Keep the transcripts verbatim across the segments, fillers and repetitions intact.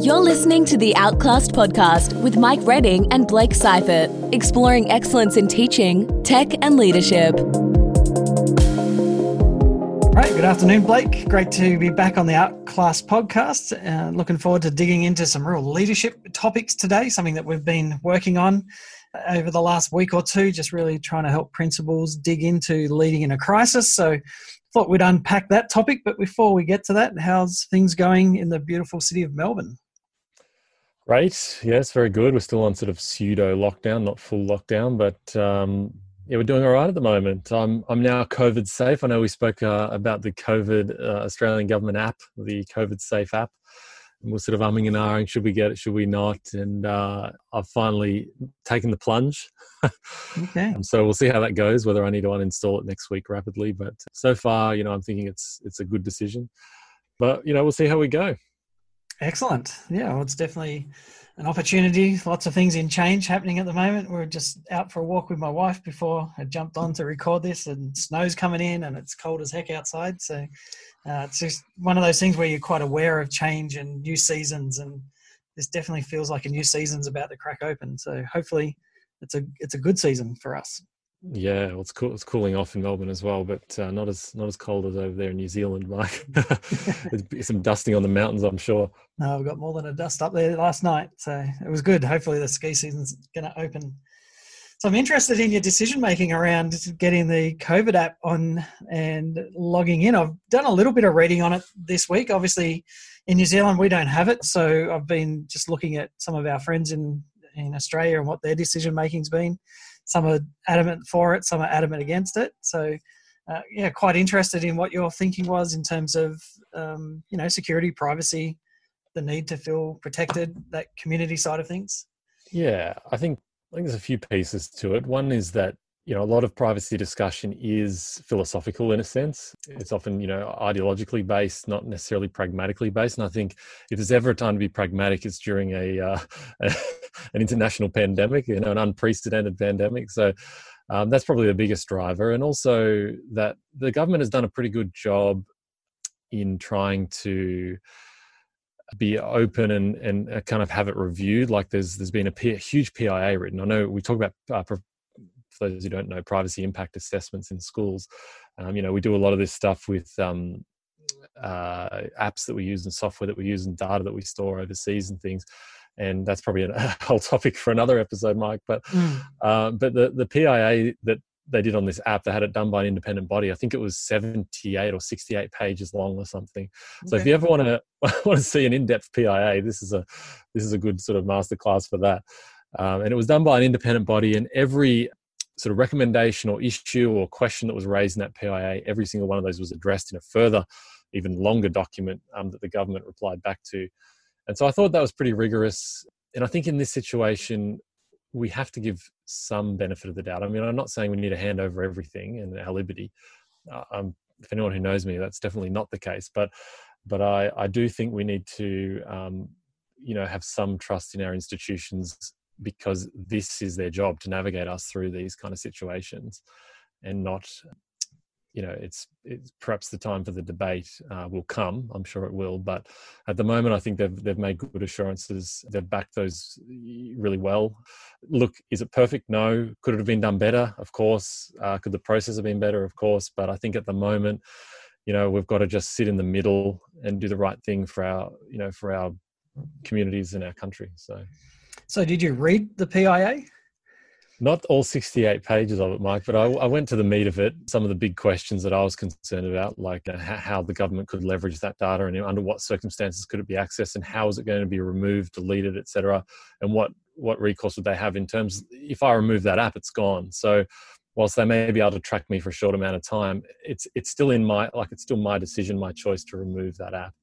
You're listening to the Outclassed podcast with Mike Redding and Blake Seifert, exploring excellence in teaching, tech and leadership. All right, good afternoon, Blake. Great to be back on the Outclassed podcast. Uh, looking forward to digging into some real leadership topics today, something that we've been working on over the last week or two, just really trying to help principals dig into leading in a crisis. So thought we'd unpack that topic, but before we get to that, how's things going in the beautiful city of Melbourne? Great. Yes, very good. We're still on sort of pseudo lockdown, not full lockdown, but um, yeah, we're doing all right at the moment. I'm I'm now COVID safe. I know we spoke uh, about the COVID uh, Australian government app, the COVID Safe app. And we're sort of umming and ahhing, should we get it, should we not? And uh, I've finally taken the plunge. Okay. And so we'll see how that goes, whether I need to uninstall it next week rapidly. But so far, you know, I'm thinking it's it's a good decision. But, you know, we'll see how we go. Excellent. Yeah, well, it's definitely an opportunity. Lots of things in change happening at the moment. We're just out for a walk with my wife before I jumped on to record this, and snow's coming in and it's cold as heck outside. So uh, it's just one of those things where you're quite aware of change and new seasons, and this definitely feels like a new season's about to crack open. So hopefully it's a it's a good season for us. Yeah, well, it's cool. It's cooling off in Melbourne as well, but uh, not as not as cold as over there in New Zealand, Mike. There's some dusting on the mountains, I'm sure. No, we got more than a dust up there last night, so it was good. Hopefully, the ski season's going to open. So I'm interested in your decision making around getting the COVID app on and logging in. I've done a little bit of reading on it this week. Obviously, in New Zealand, we don't have it, so I've been just looking at some of our friends in in Australia and what their decision making's been. Some are adamant for it, some are adamant against it. So, uh, yeah, quite interested in what your thinking was in terms of, um, you know, security, privacy, the need to feel protected, that community side of things. Yeah, I think I think there's a few pieces to it. One is that, you know, a lot of privacy discussion is philosophical in a sense. It's often, you know, ideologically based, not necessarily pragmatically based. And I think if there's ever a time to be pragmatic, it's during a, uh, a an international pandemic, you know, an unprecedented pandemic. So um, that's probably the biggest driver. And also that the government has done a pretty good job in trying to be open and, and kind of have it reviewed. Like there's there's been a, P, a huge P I A written. I know we talk about, uh, for those who don't know, privacy impact assessments in schools. Um, you know, we do a lot of this stuff with um, uh, apps that we use and software that we use and data that we store overseas and things. And that's probably a whole topic for another episode, Mike. But mm. uh, but the, the P I A that they did on this app, they had it done by an independent body. I think it was seventy-eight or sixty-eight pages long or something. So okay. If you ever want to want to see an in-depth P I A, this is a this is a good sort of masterclass for that. Um, and it was done by an independent body, and every sort of recommendation or issue or question that was raised in that P I A, every single one of those was addressed in a further, even longer document um, that the government replied back to. And so I thought that was pretty rigorous. And I think in this situation, we have to give some benefit of the doubt. I mean, I'm not saying we need to hand over everything and our liberty. Uh, um, for anyone who knows me, that's definitely not the case. But but I, I do think we need to, um, you know, have some trust in our institutions, because this is their job to navigate us through these kind of situations, and not, you know, it's, it's perhaps the time for the debate uh, will come. I'm sure it will, but at the moment, I think they've they've made good assurances. They've backed those really well. Look, is it perfect? No. Could it have been done better? Of course. Uh, could the process have been better? Of course. But I think at the moment, you know, we've got to just sit in the middle and do the right thing for our, you know, for our communities and our country. So. So did you read the P I A? Not all sixty-eight pages of it, Mike, but I, I went to the meat of it. Some of the big questions that I was concerned about, like uh, how the government could leverage that data, and under what circumstances could it be accessed, and how is it going to be removed, deleted, et cetera, and what, what recourse would they have in terms, if I remove that app, it's gone. So whilst they may be able to track me for a short amount of time, it's it's still in my, like it's still my decision, my choice to remove that app.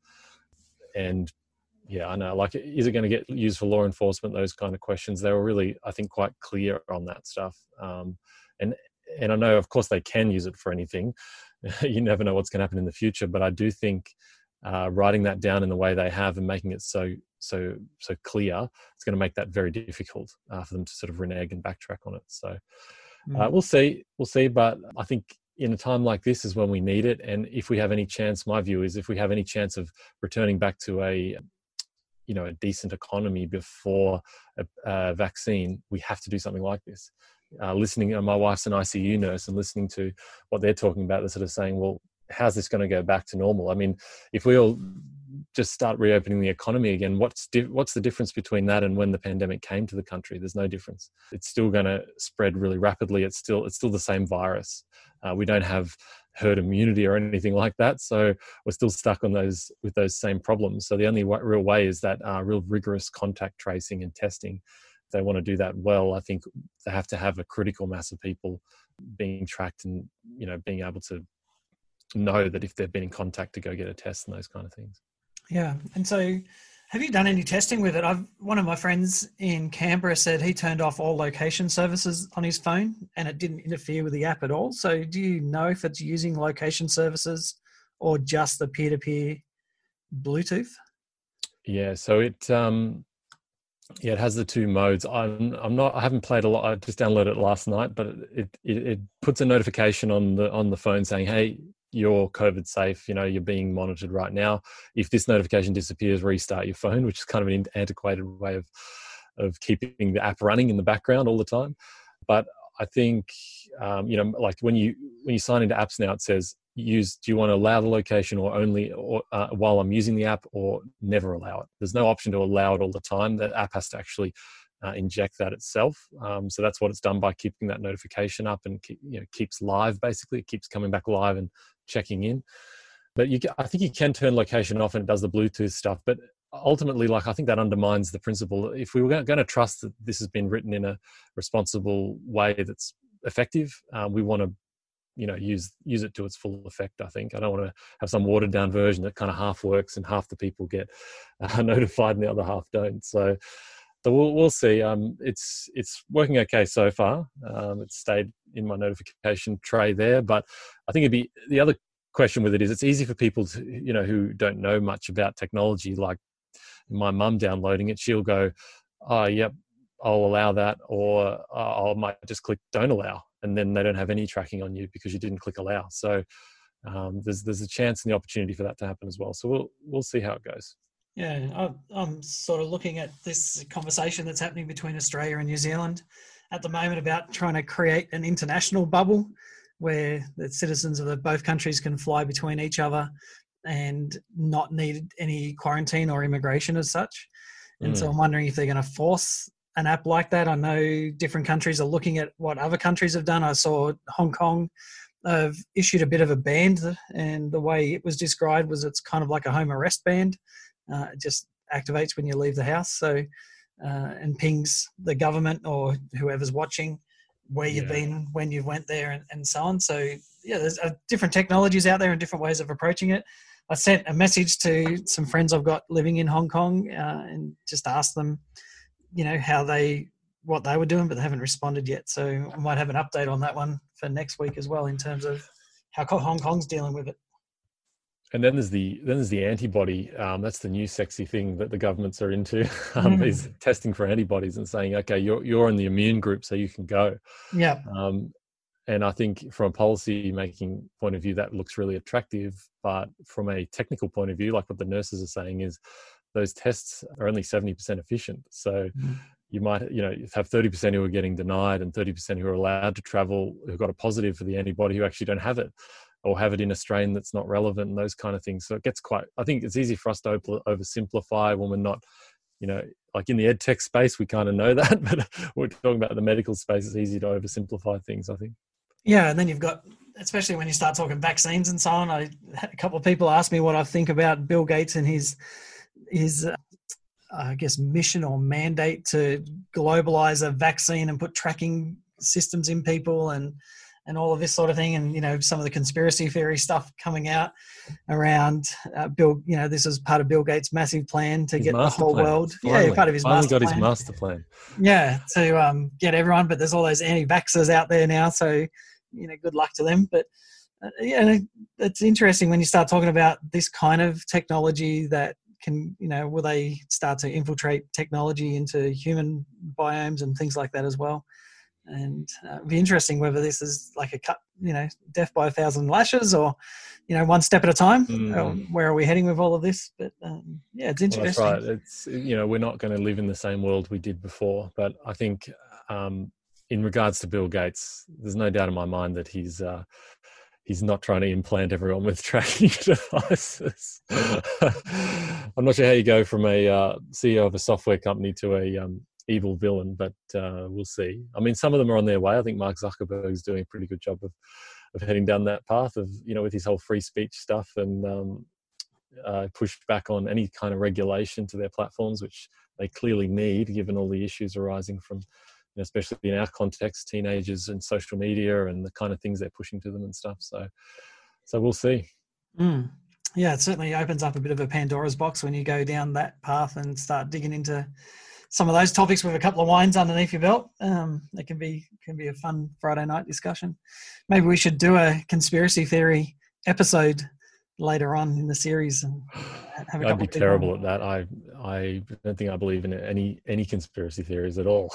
And yeah, I know. Like, is it going to get used for law enforcement? Those kind of questions. They were really, I think, quite clear on that stuff. Um, and and I know, of course, they can use it for anything. You never know what's going to happen in the future. But I do think uh, writing that down in the way they have and making it so so so clear, it's going to make that very difficult uh, for them to sort of renege and backtrack on it. So uh, we'll see, we'll see. But I think in a time like this is when we need it. And if we have any chance, my view is if we have any chance of returning back to a you know, a decent economy before a, a vaccine, we have to do something like this. Uh, listening, you know, my wife's an I C U nurse, and listening to what they're talking about, they're sort of saying, well, how's this going to go back to normal? I mean, if we all just start reopening the economy again, what's di- what's the difference between that and when the pandemic came to the country? There's no difference. It's still going to spread really rapidly. It's still it's still the same virus. Uh, we don't have herd immunity or anything like that, so we're still stuck on those with those same problems. So the only w- real way is that uh, real rigorous contact tracing and testing. If they want to do that well, I think they have to have a critical mass of people being tracked and, you know, being able to know that if they've been in contact to go get a test and those kind of things. Yeah. And so have you done any testing with it? I've one of my friends in Canberra said he turned off all location services on his phone and it didn't interfere with the app at all. So do you know if it's using location services or just the peer-to-peer Bluetooth? Yeah, so it um yeah, it has the two modes. I'm I'm not I haven't played a lot. I just downloaded it last night, but it it, it puts a notification on the on the phone saying, "Hey, you're COVID safe, you know, you're being monitored right now. If this notification disappears, restart your phone," which is kind of an antiquated way of of keeping the app running in the background all the time. But I think, um, you know, like when you when you sign into apps now, it says, use, do you want to allow the location or only or, uh, while I'm using the app, or never allow it? There's no option to allow it all the time. The app has to actually Uh, inject that itself. Um, so that's what it's done by keeping that notification up and keep, you know, keeps live, basically. It keeps coming back live and checking in. But you, I think you can turn location off and it does the Bluetooth stuff. But ultimately, like, I think that undermines the principle. If we were going to trust that this has been written in a responsible way that's effective, um, we want to, you know, use use it to its full effect, I think. I don't want to have some watered down version that kind of half works and half the people get uh, notified and the other half don't. So So we'll we'll see. Um, it's it's working okay so far. Um, it's stayed in my notification tray there, but I think it'd be the other question with it is it's easy for people to, you know, who don't know much about technology. Like my mum downloading it, she'll go, "Oh, yep, I'll allow that," or oh, I might just click "Don't allow," and then they don't have any tracking on you because you didn't click allow. So um, there's there's a chance and the opportunity for that to happen as well. So we'll we'll see how it goes. Yeah, I'm sort of looking at this conversation that's happening between Australia and New Zealand at the moment about trying to create an international bubble where the citizens of the both countries can fly between each other and not need any quarantine or immigration as such. And mm. so I'm wondering if they're going to force an app like that. I know different countries are looking at what other countries have done. I saw Hong Kong have issued a bit of a ban, and the way it was described was it's kind of like a home arrest band. Uh, it just activates when you leave the house, so uh, and pings the government or whoever's watching where you've yeah. been, when you went there, and, and so on. So yeah, there's uh, different technologies out there and different ways of approaching it. I sent a message to some friends I've got living in Hong Kong uh, and just asked them, you know, how they what they were doing, but they haven't responded yet. So I might have an update on that one for next week as well in terms of how Hong Kong's dealing with it. And then there's the then there's the antibody. Um, that's the new sexy thing that the governments are into. Um, mm. Is testing for antibodies and saying, okay, you're you're in the immune group, so you can go. Yeah. Um, and I think from a policy making point of view, that looks really attractive. But from a technical point of view, like what the nurses are saying, is those tests are only seventy percent efficient. So mm. you might, you know, have thirty percent who are getting denied and thirty percent who are allowed to travel, who've got a positive for the antibody, who actually don't have it, or have it in a strain that's not relevant, and those kind of things. So it gets quite, I think it's easy for us to over, oversimplify when we're not, you know, like in the ed tech space, we kind of know that, but we're talking about the medical space, it's easy to oversimplify things, I think. Yeah, and then you've got, especially when you start talking vaccines and so on, I had a couple of people ask me what I think about Bill Gates and his, his uh, I guess, mission or mandate to globalize a vaccine and put tracking systems in people and and all of this sort of thing, and, you know, some of the conspiracy theory stuff coming out around uh, Bill, you know, this is part of Bill Gates' massive plan to his get the whole plan. world. Finally, yeah, part of his finally master got plan. his master plan. Yeah, to um, get everyone, but there's all those anti-vaxxers out there now, so, you know, good luck to them. But uh, yeah, it's interesting when you start talking about this kind of technology that can, you know, will they start to infiltrate technology into human biomes and things like that as well? And uh, it'd be interesting whether this is like a cut, you know, death by a thousand lashes, or, you know, one step at a time. Mm. Or where are we heading with all of this? But um, yeah, it's interesting. Well, that's right. It's, you know, we're not going to live in the same world we did before. But I think um, in regards to Bill Gates, there's no doubt in my mind that he's uh, he's not trying to implant everyone with tracking devices. I'm not sure how you go from a uh, C E O of a software company to a um, evil villain, but uh, we'll see. I mean, some of them are on their way. I think Mark Zuckerberg's doing a pretty good job of of heading down that path of, you know, with his whole free speech stuff, and um, uh, pushed back on any kind of regulation to their platforms, which they clearly need, given all the issues arising from, you know, especially in our context, teenagers and social media and the kind of things they're pushing to them and stuff. So, so we'll see. Mm. Yeah, it certainly opens up a bit of a Pandora's box when you go down that path and start digging into some of those topics with a couple of wines underneath your belt. Um, it can be can be a fun Friday night discussion. Maybe we should do a conspiracy theory episode later on in the series. And have a I'd be terrible at that. I I don't think I believe in any any conspiracy theories at all.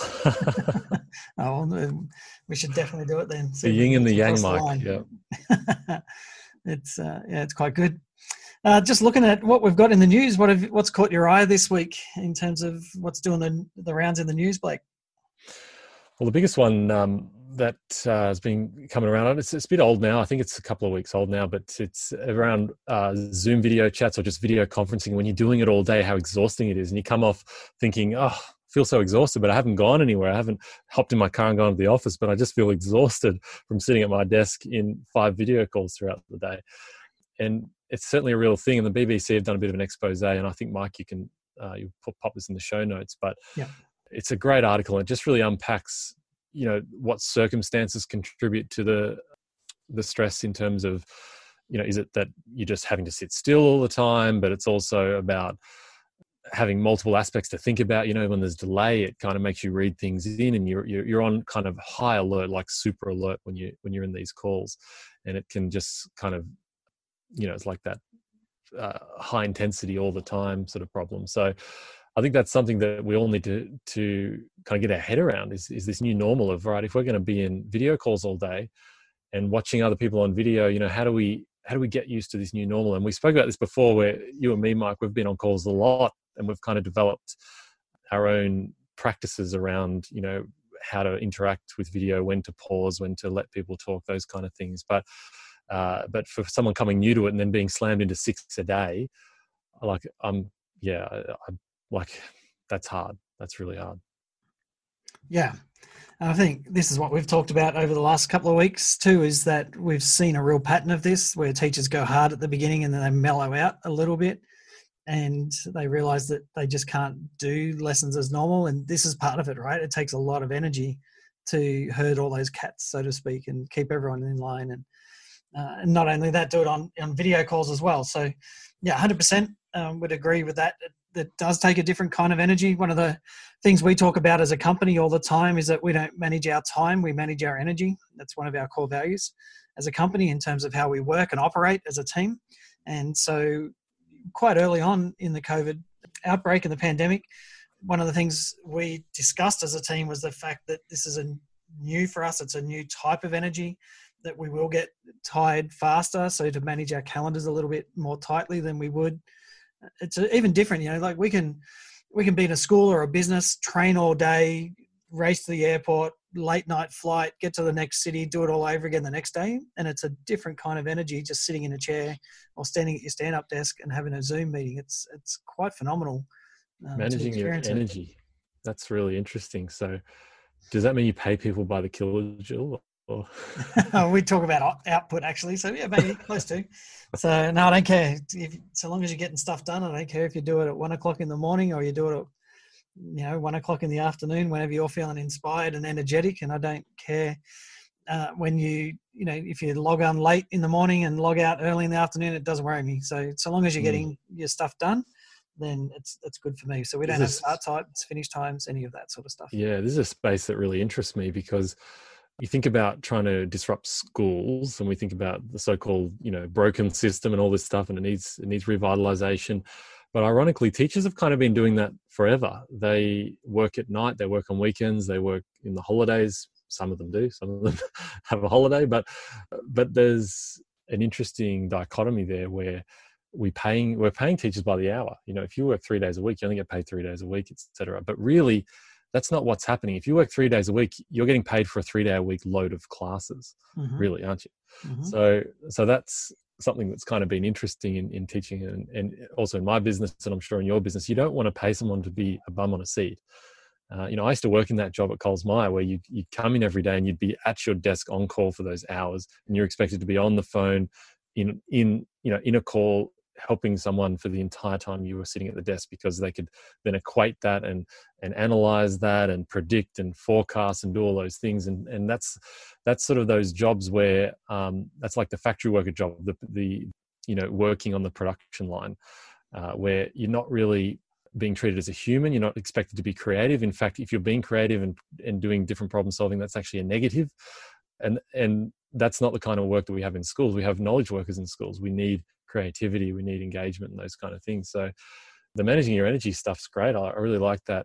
Oh, well, we should definitely do it then. The yin and the yang, Mike. The yeah, it's uh, yeah, it's quite good. Uh, just looking at what we've got in the news, what have, what's caught your eye this week in terms of what's doing the, the rounds in the news, Blake? Well, the biggest one um, that uh, has been coming around, it's, it's a bit old now. I think it's a couple of weeks old now, but it's around uh, Zoom video chats or just video conferencing. When you're doing it all day, how exhausting it is. And you come off thinking, oh, I feel so exhausted, but I haven't gone anywhere. I haven't hopped in my car and gone to the office, but I just feel exhausted from sitting at my desk in five video calls throughout the day. And it's certainly a real thing. And the B B C have done a bit of an expose, and I think, Mike, you can uh, you pop, pop this in the show notes, but yeah. It's a great article. It just really unpacks, you know, what circumstances contribute to the the stress in terms of, you know, is it that you're just having to sit still all the time, but it's also about having multiple aspects to think about. You know, when there's delay, it kind of makes you read things in, and you're you're, you're on kind of high alert, like super alert when you when you're in these calls, and it can just kind of, you know, it's like that uh, high intensity all the time sort of problem. So I think that's something that we all need to to kind of get our head around is, is this new normal of, right, if we're going to be in video calls all day and watching other people on video, you know, how do we how do we get used to this new normal? And we spoke about this before, where you and me, Mike, we've been on calls a lot, and we've kind of developed our own practices around, you know, how to interact with video, when to pause, when to let people talk, those kind of things. But Uh, but for someone coming new to it and then being slammed into six a day, like, um, yeah, I, I, like that's hard. That's really hard. Yeah. And I think this is what we've talked about over the last couple of weeks too, is that we've seen a real pattern of this where teachers go hard at the beginning and then they mellow out a little bit, and they realize that they just can't do lessons as normal. And this is part of it, right? It takes a lot of energy to herd all those cats, so to speak, and keep everyone in line. And Uh, and not only that, do it on, on video calls as well. So, yeah, one hundred percent um, would agree with that. It, it does take a different kind of energy. One of the things we talk about as a company all the time is that we don't manage our time, we manage our energy. That's one of our core values as a company in terms of how we work and operate as a team. And so quite early on in the COVID outbreak and the pandemic, one of the things we discussed as a team was the fact that this is a new for us. It's a new type of energy, that we will get tired faster. So to manage our calendars a little bit more tightly than we would, it's even different, you know, like we can, we can be in a school or a business, train all day, race to the airport, late night flight, get to the next city, do it all over again the next day. And it's a different kind of energy just sitting in a chair or standing at your stand-up desk and having a Zoom meeting. It's, it's quite phenomenal. Um, Managing your energy. It. That's really interesting. So does that mean you pay people by the kilojoule? We talk about output actually, so yeah, maybe close to. So no, I don't care. If, so long as you're getting stuff done, I don't care if you do it at one o'clock in the morning or you do it at, you know, one o'clock in the afternoon, whenever you're feeling inspired and energetic. And I don't care uh, when you, you know, if you log on late in the morning and log out early in the afternoon, it doesn't worry me. So so long as you're getting mm. your stuff done, then it's it's good for me. So we don't this have start times, finish times, any of that sort of stuff. Yeah, this is a space that really interests me because you think about trying to disrupt schools, and we think about the so-called, you know, broken system and all this stuff, and it needs it needs revitalization. But ironically, teachers have kind of been doing that forever. They work at night, they work on weekends, they work in the holidays some of them do, some of them have a holiday, but but there's an interesting dichotomy there where we paying we're paying teachers by the hour. You know, if you work three days a week, you only get paid three days a week, et cetera. But really, that's not what's happening. If you work three days a week, you're getting paid for a three day a week load of classes, mm-hmm. really, aren't you? Mm-hmm. So, so that's something that's kind of been interesting in, in teaching, and, and also in my business, and I'm sure in your business. You don't want to pay someone to be a bum on a seat. Uh, you know, I used to work in that job at Coles Myer, where you you come in every day and you'd be at your desk on call for those hours, and you're expected to be on the phone, in in you know in a call, helping someone for the entire time you were sitting at the desk, because they could then equate that and and analyze that and predict and forecast and do all those things. And and that's that's sort of those jobs where um, that's like the factory worker job, the the you know working on the production line, uh, where you're not really being treated as a human. You're not expected to be creative. In fact, if you're being creative and and doing different problem solving, that's actually a negative. And and that's not the kind of work that we have in schools. We have knowledge workers in schools. We need creativity, we need engagement and those kind of things. So the managing your energy stuff's great. I really like that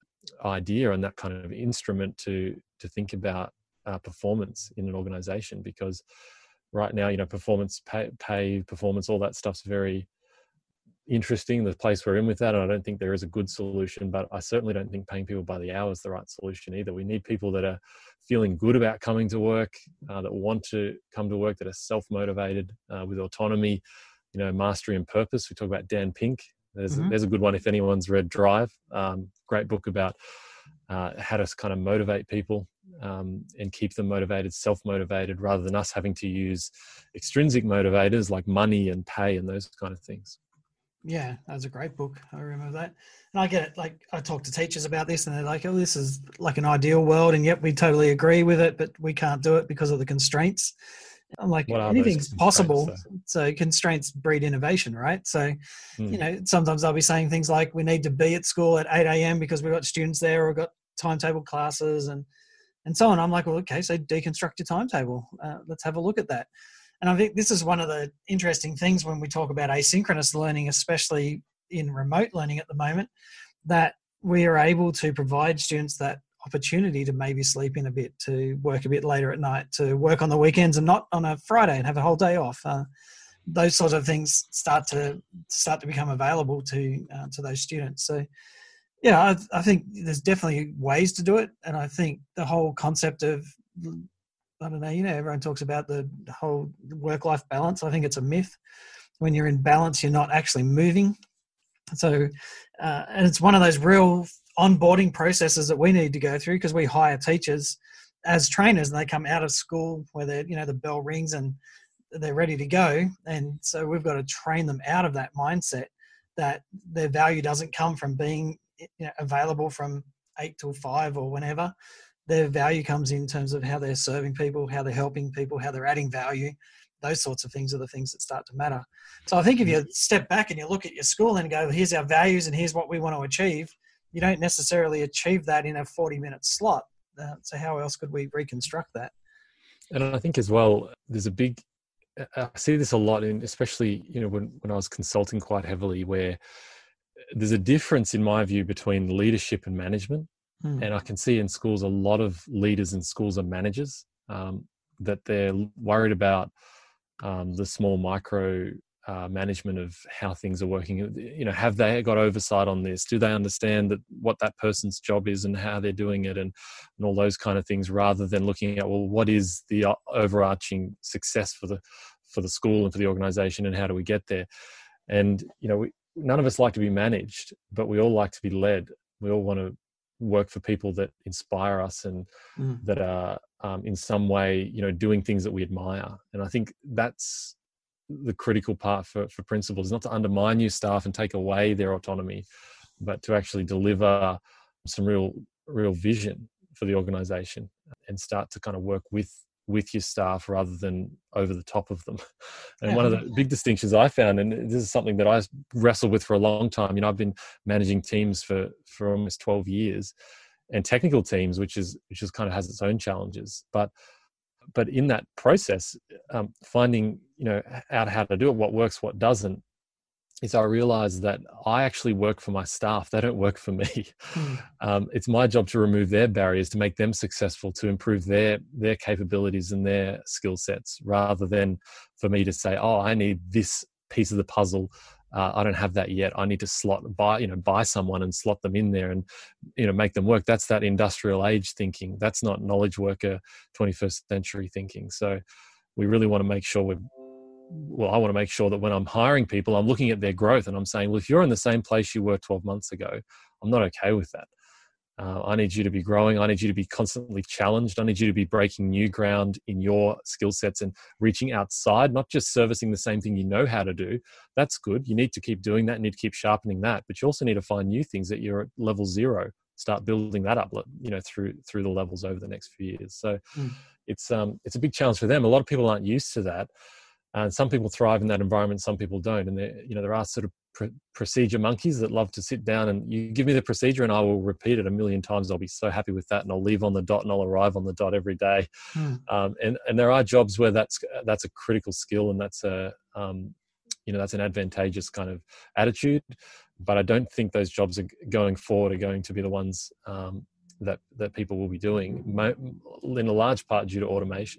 idea and that kind of instrument to to think about uh, performance in an organization, because right now, you know, performance pay, pay performance, all that stuff's very interesting, the place we're in with that, and I don't think there is a good solution, but I certainly don't think paying people by the hour is the right solution either. We need people that are feeling good about coming to work, uh, that want to come to work, that are self-motivated, uh, with autonomy, you know, mastery and purpose. We talk about Dan Pink. There's, mm-hmm. there's a good one if anyone's read Drive. Um, great book about uh, how to kind of motivate people um, and keep them motivated, self-motivated, rather than us having to use extrinsic motivators like money and pay and those kind of things. Yeah, that was a great book. I remember that. And I get it. Like, I talk to teachers about this and they're like, oh, this is like an ideal world. And yep, we totally agree with it, but we can't do it because of the constraints. I'm like, anything's possible. So? so constraints breed innovation, right? So, mm. you know, sometimes I'll be saying things like, we need to be at school at eight a.m. because we've got students there, or we've got timetable classes and, and so on. I'm like, well, okay, so deconstruct your timetable. Uh, let's have a look at that. And I think this is one of the interesting things when we talk about asynchronous learning, especially in remote learning at the moment, that we are able to provide students that opportunity to maybe sleep in a bit, to work a bit later at night, to work on the weekends and not on a Friday and have a whole day off. Uh, those sorts of things start to start to become available to uh, to those students. So, yeah, I, I think there's definitely ways to do it. And I think the whole concept of, I don't know, you know, everyone talks about the whole work-life balance. I think it's a myth. When you're in balance, you're not actually moving. So, uh, and it's one of those real onboarding processes that we need to go through, because we hire teachers as trainers and they come out of school where they're, you know, the bell rings and they're ready to go. And so we've got to train them out of that mindset that their value doesn't come from being, you know, available from eight till five or whenever. Their value comes in terms of how they're serving people, how they're helping people, how they're adding value. Those sorts of things are the things that start to matter. So I think if you step back and you look at your school and go, here's our values and here's what we want to achieve, you don't necessarily achieve that in a forty minute slot. Uh, so how else could we reconstruct that? And I think as well, there's a big, I see this a lot in, especially, you know, when, when I was consulting quite heavily, where there's a difference in my view between leadership and management. Hmm. And I can see in schools, a lot of leaders in schools are managers, um, that they're worried about um, the small micro uh, management of how things are working. You know, have they got oversight on this? Do they understand that what that person's job is and how they're doing it, and, and all those kind of things, rather than looking at, well, what is the overarching success for the for the school and for the organization, and how do we get there? And, you know, we, none of us like to be managed, but we all like to be led. We all want to work for people that inspire us and mm. that are um, in some way, you know, doing things that we admire. And I think that's the critical part for, for principals, not to undermine your staff and take away their autonomy, but to actually deliver some real, real vision for the organization and start to kind of work with with your staff rather than over the top of them. And yeah. One of the big distinctions I found, and this is something that I wrestled with for a long time, you know, I've been managing teams for, for almost twelve years, and technical teams, which is, which is kind of has its own challenges. But, but in that process, um, finding, you know, out how to do it, what works, what doesn't, is I realized that I actually work for my staff. They don't work for me. Mm. Um, it's my job to remove their barriers, to make them successful, to improve their their capabilities and their skill sets, rather than for me to say, oh, I need this piece of the puzzle. Uh, I don't have that yet. I need to slot buy, you know, buy someone and slot them in there and, you know, make them work. That's that industrial age thinking. That's not knowledge worker twenty-first century thinking. So we really want to make sure we're, well, I want to make sure that when I'm hiring people, I'm looking at their growth and I'm saying, well, if you're in the same place you were twelve months ago, I'm not okay with that. Uh, I need you to be growing. I need you to be constantly challenged. I need you to be breaking new ground in your skill sets and reaching outside, not just servicing the same thing you know how to do. That's good. You need to keep doing that. You need to keep sharpening that. But you also need to find new things that you're at level zero. Start building that up, you know, through through the levels over the next few years. So mm. it's um it's a big challenge for them. A lot of people aren't used to that. And some people thrive in that environment, some people don't. And there, you know, there are sort of pr- procedure monkeys that love to sit down and you give me the procedure and I will repeat it a million times. I'll be so happy with that, and I'll leave on the dot and I'll arrive on the dot every day. Hmm. Um, and and there are jobs where that's that's a critical skill, and that's a um, you know that's an advantageous kind of attitude. But I don't think those jobs are going forward are going to be the ones um, that that people will be doing, in a large part due to automation.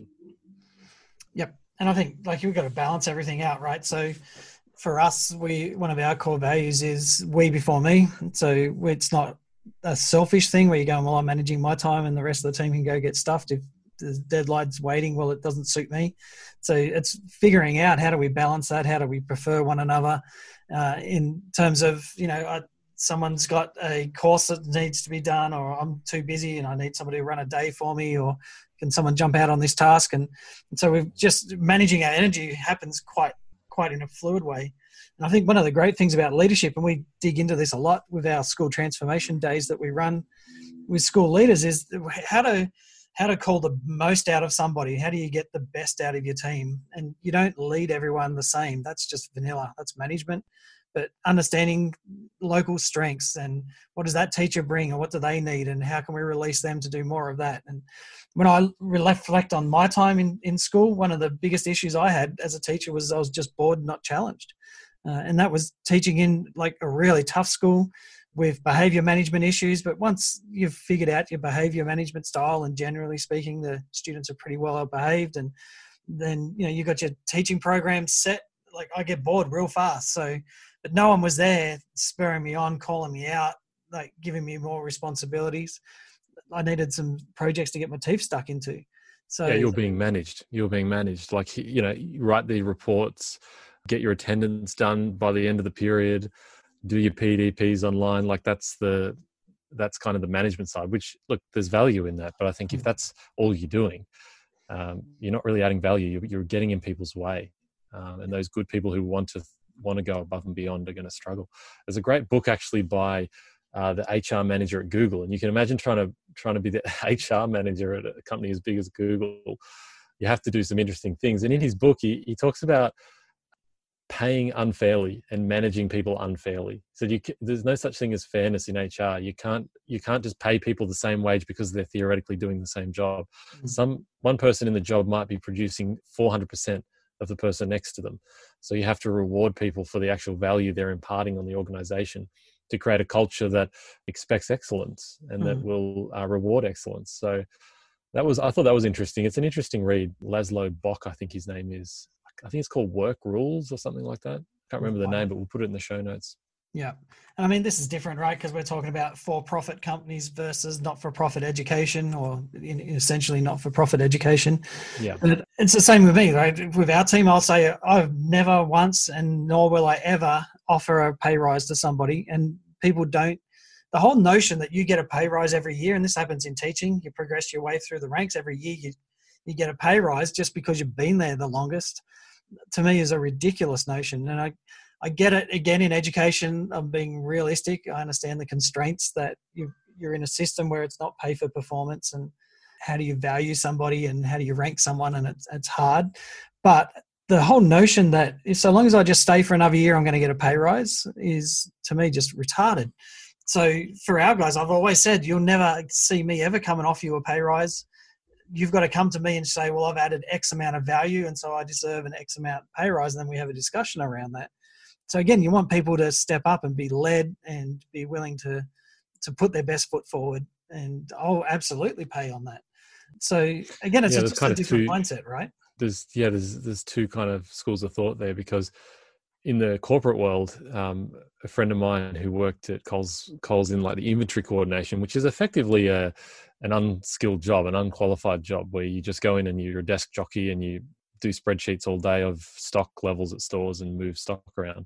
Yep. And I think like you've got to balance everything out, right? So for us, we one of our core values is we before me. So it's not a selfish thing where you're going, well, I'm managing my time and the rest of the team can go get stuffed. If the deadline's waiting, well, it doesn't suit me. So it's figuring out how do we balance that? How do we prefer one another uh, in terms of, you know, I, someone's got a course that needs to be done, or I'm too busy and I need somebody to run a day for me, or can someone jump out on this task? And, and so we've just managing our energy happens quite, quite in a fluid way. And I think one of the great things about leadership, and we dig into this a lot with our school transformation days that we run with school leaders, is how to, how to call the most out of somebody. How do you get the best out of your team? And you don't lead everyone the same. That's just vanilla. That's management. But understanding local strengths and what does that teacher bring, and what do they need, and how can we release them to do more of that? And when I reflect on my time in, in school, one of the biggest issues I had as a teacher was I was just bored, not challenged. Uh, and that was teaching in like a really tough school with behavior management issues. But once you've figured out your behavior management style, and generally speaking, the students are pretty well behaved, and then, you know, you got your teaching program set, like I get bored real fast. So, but no one was there spurring me on, calling me out, like giving me more responsibilities. I needed some projects to get my teeth stuck into. So yeah, you're being managed. You're being managed. Like, you know, you write the reports, get your attendance done by the end of the period, do your P D Ps online. Like that's the, that's kind of the management side, which, look, there's value in that. But I think if that's all you're doing, um, you're not really adding value. You're, you're getting in people's way. Um, and those good people who want to want to go above and beyond are going to struggle. There's a great book actually by uh, the H R manager at Google, and you can imagine trying to trying to be the H R manager at a company as big as Google. You have to do some interesting things. And in his book, he he talks about paying unfairly and managing people unfairly. So you, there's no such thing as fairness in H R. You can't you can't just pay people the same wage because they're theoretically doing the same job. Mm-hmm. Some one person in the job might be producing four hundred percent of the person next to them. So you have to reward people for the actual value they're imparting on the organization to create a culture that expects excellence and mm-hmm. that will uh, reward excellence. So that was, I thought that was interesting. It's an interesting read. Laszlo Bock, I think his name is. I think it's called Work Rules or something like that. Can't remember the name, but we'll put it in the show notes. Yeah. And I mean, this is different, right? Because we're talking about for-profit companies versus not-for-profit education, or in, essentially not-for-profit education. Yeah. But it's the same with me, right? With our team, I'll say I've never once, and nor will I ever, offer a pay rise to somebody. And people don't, the whole notion that you get a pay rise every year, and this happens in teaching, you progress your way through the ranks every year, you, you get a pay rise just because you've been there the longest, to me is a ridiculous notion. And I, I get it. Again, in education, I'm being realistic. I understand the constraints that you, you're in a system where it's not pay for performance, and how do you value somebody and how do you rank someone, and it's, it's hard. But the whole notion that if so long as I just stay for another year, I'm going to get a pay rise is, to me, just retarded. So for our guys, I've always said, you'll never see me ever come and offer you a pay rise. You've got to come to me and say, well, I've added X amount of value, and so I deserve an X amount pay rise. And then we have a discussion around that. So again, you want people to step up and be led and be willing to to put their best foot forward, and I'll absolutely pay on that. So again, it's Yeah, a, there's just kind a of different two, mindset, right? there's yeah, there's there's two kind of schools of thought there, because in the corporate world, um, a friend of mine who worked at Coles, Coles in like the inventory coordination, which is effectively a an unskilled job, an unqualified job, where you just go in and you're a desk jockey and you do spreadsheets all day of stock levels at stores and move stock around.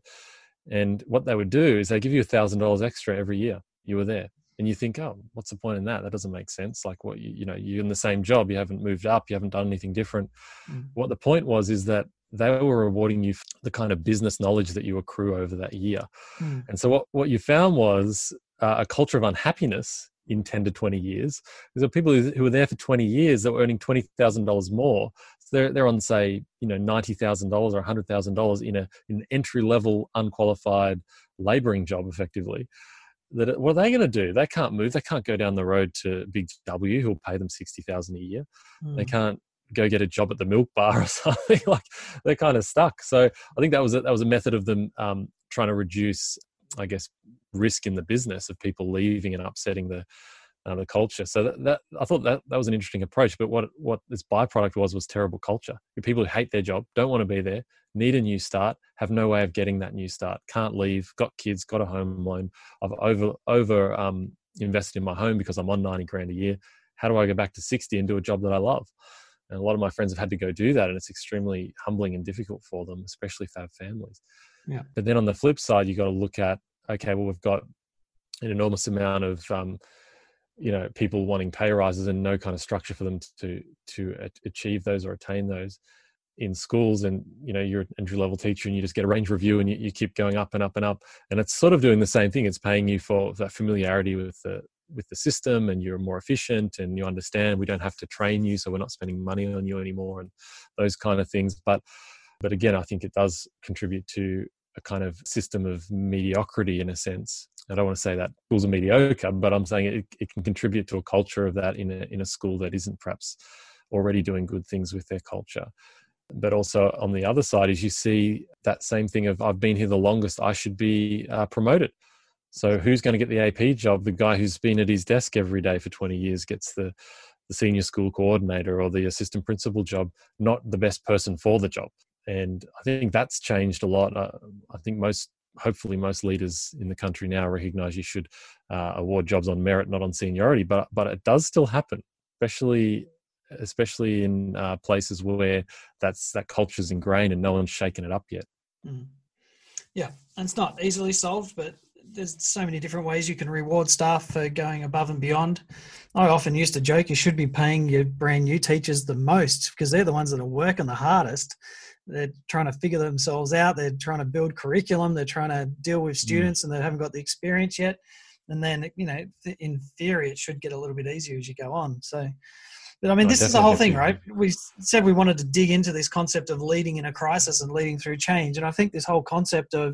And what they would do is they give you a thousand dollars extra every year you were there. And you think, oh, what's the point in that? That doesn't make sense. Like, what you, you know, you're in the same job, you haven't moved up, you haven't done anything different. Mm. What the point was is that they were rewarding you for the kind of business knowledge that you accrue over that year. Mm. And so what, what you found was uh, a culture of unhappiness in ten to twenty years. There were people who, who were there for twenty years that were earning twenty thousand dollars more. So they're, they're on, say, you know, ninety thousand dollars or one hundred thousand dollars in, a, in an entry-level, unqualified laboring job, effectively. That what are they going to do? They can't move. They can't go down the road to Big W, who'll pay them sixty thousand dollars a year. Mm. They can't go get a job at the milk bar or something. Like, they're kind of stuck. So I think that was a, that was a method of them um, trying to reduce, I guess, risk in the business of people leaving and upsetting the uh, the culture. So that, that I thought that that was an interesting approach. But what what this byproduct was was terrible culture. People who hate their job, don't want to be there, need a new start, have no way of getting that new start, can't leave, got kids, got a home loan. I've over over um, invested in my home because I'm on ninety grand a year. How do I go back to sixty and do a job that I love? And a lot of my friends have had to go do that, and it's extremely humbling and difficult for them, especially if they have families. Yeah. But then on the flip side, you got to look at, okay, well, we've got an enormous amount of um, you know, people wanting pay rises and no kind of structure for them to to achieve those or attain those in schools. And you know, you're an entry level teacher and you just get a range review and you, you keep going up and up and up, and it's sort of doing the same thing. It's paying you for that familiarity with the with the system, and you're more efficient and you understand we don't have to train you, so we're not spending money on you anymore, and those kind of things. But but again, I think it does contribute to a kind of system of mediocrity in a sense. I don't want to say that schools are mediocre, but I'm saying it, it can contribute to a culture of that in a in a school that isn't perhaps already doing good things with their culture. But also on the other side is you see that same thing of, I've been here the longest, I should be uh, promoted. So who's going to get the A P job? The guy who's been at his desk every day for twenty years gets the, the senior school coordinator or the assistant principal job, not the best person for the job. And I think that's changed a lot. Uh, I think most, hopefully most leaders in the country now recognize you should uh, award jobs on merit, not on seniority, but but it does still happen, especially especially in uh, places where that's that culture's ingrained and no one's shaken it up yet. Mm. Yeah, and it's not easily solved, but there's so many different ways you can reward staff for going above and beyond. I often used to joke you should be paying your brand new teachers the most because they're the ones that are working the hardest. They're trying to figure themselves out. They're trying to build curriculum. They're trying to deal with students mm. and they haven't got the experience yet. And then, you know, in theory, it should get a little bit easier as you go on. So, but I mean, this is the whole thing, right? We said we wanted to dig into this concept of leading in a crisis and leading through change. And I think this whole concept of,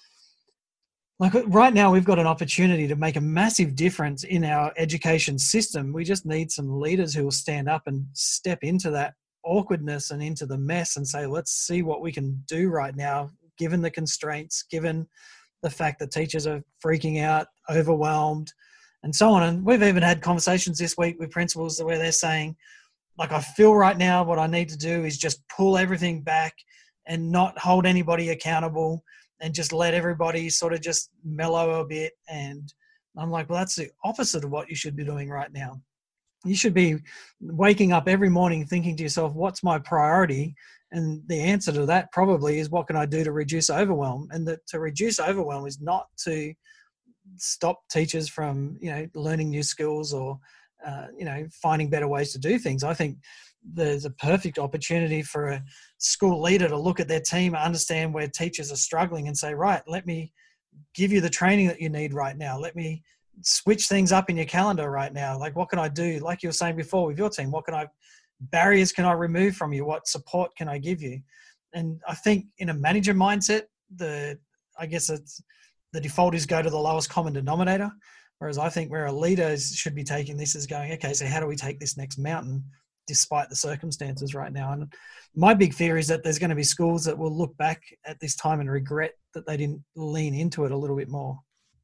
like, right now we've got an opportunity to make a massive difference in our education system. We just need some leaders who will stand up and step into that awkwardness and into the mess and say, let's see what we can do right now, given the constraints, given the fact that teachers are freaking out, overwhelmed, and so on. And we've even had conversations this week with principals where they're saying, like, I feel right now what I need to do is just pull everything back and not hold anybody accountable and just let everybody sort of just mellow a bit. And I'm like, well, that's the opposite of what you should be doing right now. You should be waking up every morning thinking to yourself, what's my priority? And the answer to that probably is, what can I do to reduce overwhelm? And that to reduce overwhelm is not to stop teachers from, you know, learning new skills or, uh, you know, finding better ways to do things. I think there's a perfect opportunity for a school leader to look at their team, understand where teachers are struggling and say, right, let me give you the training that you need right now. Let me switch things up in your calendar right now. Like, what can I do? Like you were saying before with your team, what can I, barriers can I remove from you? What support can I give you? And I think in a manager mindset, the, I guess it's, the default is go to the lowest common denominator. Whereas I think where a leader should be taking this is going, okay, so how do we take this next mountain despite the circumstances right now. And my big fear is that there's going to be schools that will look back at this time and regret that they didn't lean into it a little bit more.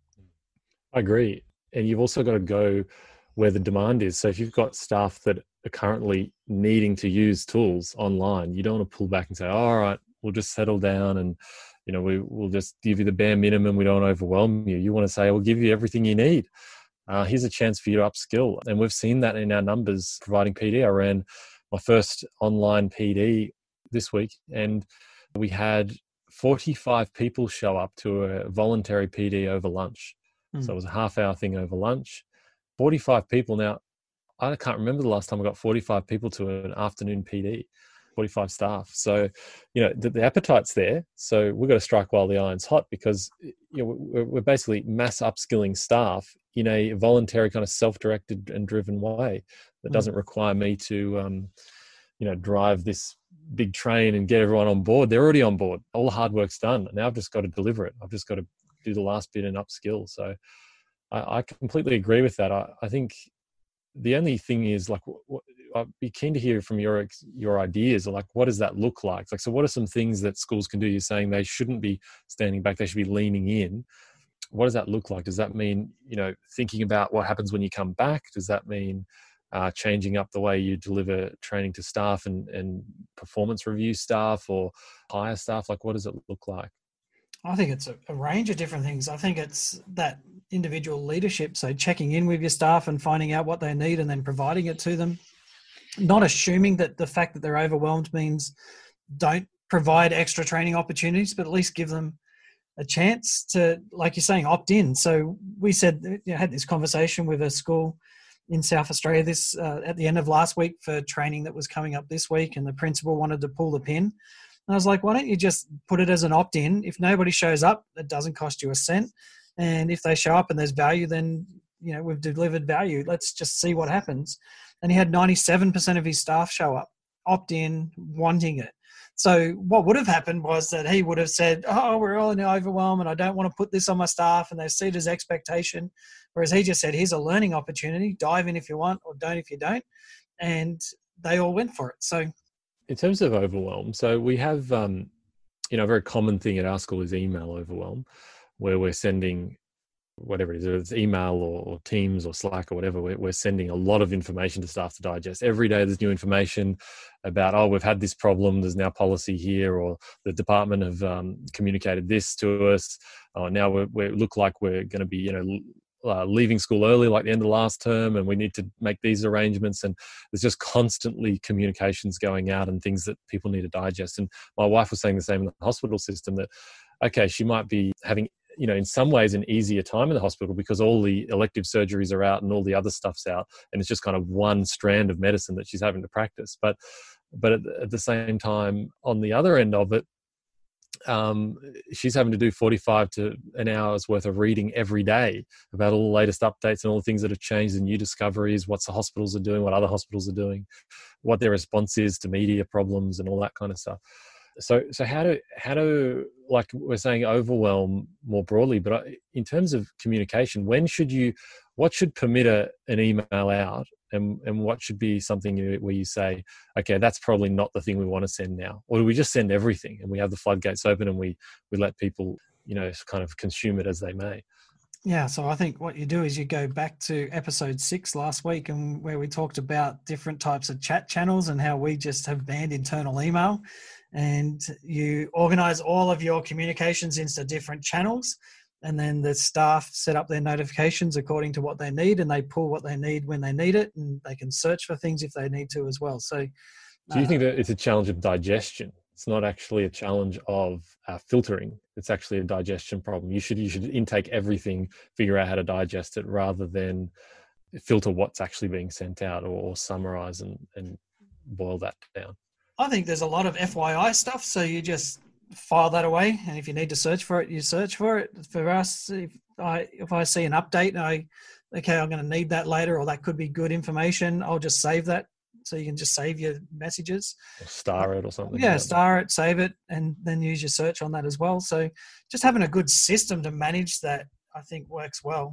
I agree. And you've also got to go where the demand is. So if you've got staff that are currently needing to use tools online, you don't want to pull back and say, oh, all right, we'll just settle down and, you know, we, we'll just give you the bare minimum. We don't overwhelm you. You want to say, we'll give you everything you need. Uh, here's a chance for you to upskill. And we've seen that in our numbers providing P D. I ran my first online P D this week, and we had forty-five people show up to a voluntary P D over lunch. Mm. So it was a half hour thing over lunch. forty-five people. Now, I can't remember the last time I got forty-five people to an afternoon P D, forty-five staff. So, you know, the, the appetite's there. So we've got to strike while the iron's hot, because, you know, we're, we're basically mass upskilling staff in a voluntary kind of self-directed and driven way that doesn't require me to, um, you know, drive this big train and get everyone on board. They're already on board. All the hard work's done. Now I've just got to deliver it. I've just got to do the last bit and upskill. So I, I completely agree with that. I, I think the only thing is, like, what, I'd be keen to hear from your your ideas. Like, what does that look like? Like, so what are some things that schools can do? You're saying they shouldn't be standing back; they should be leaning in. What does that look like? Does that mean, you know, thinking about what happens when you come back? Does that mean uh, changing up the way you deliver training to staff and, and performance review staff or hire staff? Like, what does it look like? I think it's a, a range of different things. I think it's that individual leadership. So checking in with your staff and finding out what they need and then providing it to them. Not assuming that the fact that they're overwhelmed means don't provide extra training opportunities, but at least give them a chance to, like you're saying, opt in. So we said, you know, had this conversation with a school in South Australia this uh, at the end of last week for training that was coming up this week, and the principal wanted to pull the pin. And I was like, why don't you just put it as an opt-in? If nobody shows up, it doesn't cost you a cent. And if they show up and there's value, then, you know, we've delivered value. Let's just see what happens. And he had ninety-seven percent of his staff show up, opt in, wanting it. So what would have happened was that he would have said, oh, we're all in overwhelm and I don't want to put this on my staff, and they see it as expectation. Whereas he just said, here's a learning opportunity, dive in if you want or don't if you don't. And they all went for it. So in terms of overwhelm, so we have, um, you know, a very common thing at our school is email overwhelm, where we're sending whatever it is, whether it's email or, or Teams or Slack or whatever, we're, we're sending a lot of information to staff to digest. Every day there's new information about, oh, we've had this problem, there's now policy here, or the department have um, communicated this to us. Oh, now we we look like we're going to be, you know, uh, leaving school early, like the end of last term, and we need to make these arrangements. And there's just constantly communications going out and things that people need to digest. And my wife was saying the same in the hospital system, that, okay, she might be having, you know, in some ways an easier time in the hospital because all the elective surgeries are out and all the other stuff's out, and it's just kind of one strand of medicine that she's having to practice. But, but at, at the same time, on the other end of it, um, she's having to do forty-five to an hour's worth of reading every day about all the latest updates and all the things that have changed, and new discoveries, what the hospitals are doing, what other hospitals are doing, what their response is to media problems and all that kind of stuff. So, so how do, how do, like we're saying, overwhelm more broadly, but in terms of communication, when should you, what should permit a, an email out, and, and what should be something you, where you say, okay, that's probably not the thing we want to send now? Or do we just send everything and we have the floodgates open and we, we let people, you know, kind of consume it as they may? Yeah, so I think what you do is you go back to episode six last week, and where we talked about different types of chat channels and how we just have banned internal email, and you organize all of your communications into different channels, and then the staff set up their notifications according to what they need, and they pull what they need when they need it, and they can search for things if they need to as well. So do you uh, think that it's a challenge of digestion? It's not actually a challenge of uh, filtering. It's actually a digestion problem. You should you should intake everything, figure out how to digest it, rather than filter what's actually being sent out, or, or summarize and, and boil that down. I think there's a lot of F Y I stuff. So you just file that away, and if you need to search for it, you search for it. For us, if I if I see an update and I, okay, I'm going to need that later, or that could be good information, I'll just save that. So you can just save your messages. Or star it or something. Yeah, like star it, save it, and then use your search on that as well. So just having a good system to manage that, I think, works well.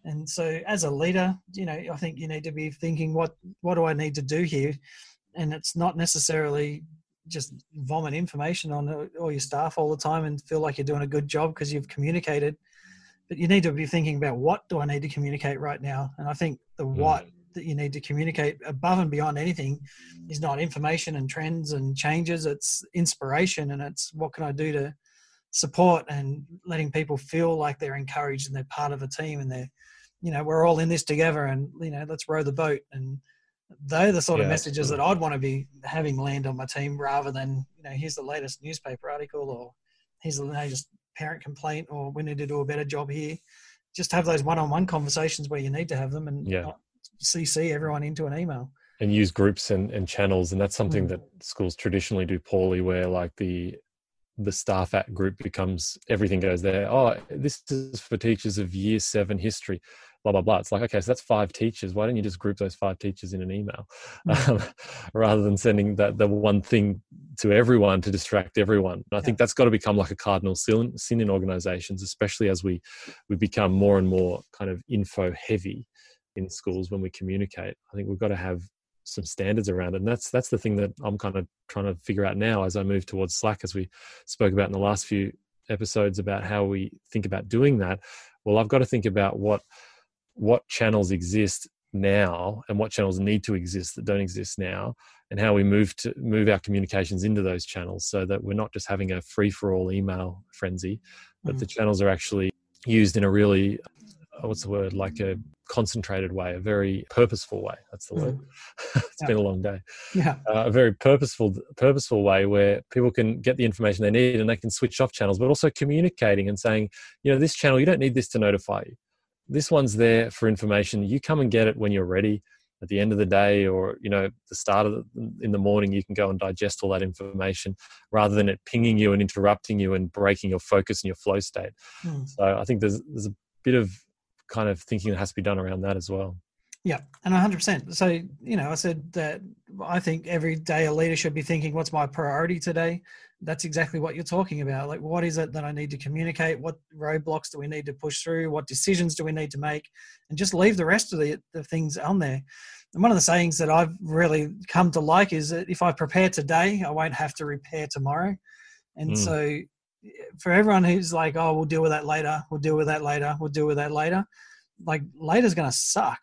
And so as a leader, you know, I think you need to be thinking, what, what do I need to do here? And it's not necessarily just vomit information on all your staff all the time and feel like you're doing a good job because you've communicated. But you need to be thinking about, what do I need to communicate right now? And I think the what that you need to communicate above and beyond anything is not information and trends and changes. It's inspiration, and it's what can I do to support and letting people feel like they're encouraged and they're part of a team and they're, you know, we're all in this together and, you know, let's row the boat. And they're the sort yeah, of messages absolutely. that I'd want to be having land on my team, rather than, you know, here's the latest newspaper article, or here's the latest parent complaint, or we need to do a better job here. Just have those one-on-one conversations where you need to have them, and yeah. not C C everyone into an email. And use groups and, and channels. And that's something mm. that schools traditionally do poorly, where like the the staff at group becomes, everything goes there. Oh, this is for teachers of year seven history, blah, blah, blah. It's like, okay, so that's five teachers. Why don't you just group those five teachers in an email mm. um, rather than sending that the one thing to everyone to distract everyone? And I yeah. think that's got to become like a cardinal sin, sin in organizations, especially as we, we become more and more kind of info heavy in schools when we communicate. I think we've got to have some standards around it. And that's that's the thing that I'm kind of trying to figure out now as I move towards Slack, as we spoke about in the last few episodes about how we think about doing that. Well, I've got to think about what what channels exist now and what channels need to exist that don't exist now, and how we move to move our communications into those channels, so that we're not just having a free-for-all email frenzy, but mm. the channels are actually used in a really, what's the word, like a concentrated way, a very purposeful way. That's the word. Mm. It's yeah. been a long day. Yeah. Uh, a very purposeful, purposeful way where people can get the information they need and they can switch off channels, but also communicating and saying, you know, this channel, you don't need this to notify you. This one's there for information. You come and get it when you're ready. At the end of the day, or, you know, the start of the, in the morning, you can go and digest all that information rather than it pinging you and interrupting you and breaking your focus and your flow state. Mm. So I think there's there's a bit of kind of thinking that has to be done around that as well. Yeah, and one hundred percent. So, you know, I said that I think every day a leader should be thinking, what's my priority today? That's exactly what you're talking about. Like, what is it that I need to communicate? What roadblocks do we need to push through? What decisions do we need to make? And just leave the rest of the, the things on there. And one of the sayings that I've really come to like is that if I prepare today, I won't have to repair tomorrow. And mm. so for everyone who's like, oh, we'll deal with that later, we'll deal with that later, we'll deal with that later, like later's going to suck.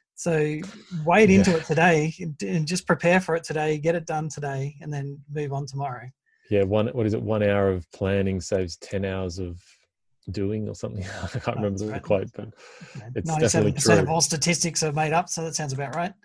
So wade yeah. into it today and just prepare for it today, get it done today, and then move on tomorrow. Yeah, one what is it? One hour of planning saves ten hours of doing, or something. I can't remember the quote, but it's definitely true. Of all statistics are made up, so that sounds about right.